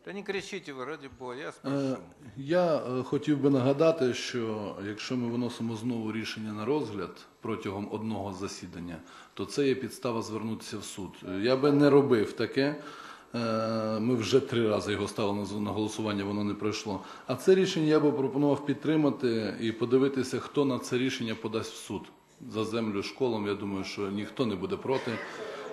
Та не кричіть ви, раді Бога, я спрошу. Я хотів би нагадати, що якщо ми виносимо знову рішення на розгляд протягом одного засідання, то це є підстава звернутися в суд. Я би не робив таке. Ми вже 3 рази його ставили на голосування, воно не пройшло. А це рішення я би пропонував підтримати і подивитися, хто на це рішення подасть в суд. За землю школам, я думаю, що ніхто не буде проти.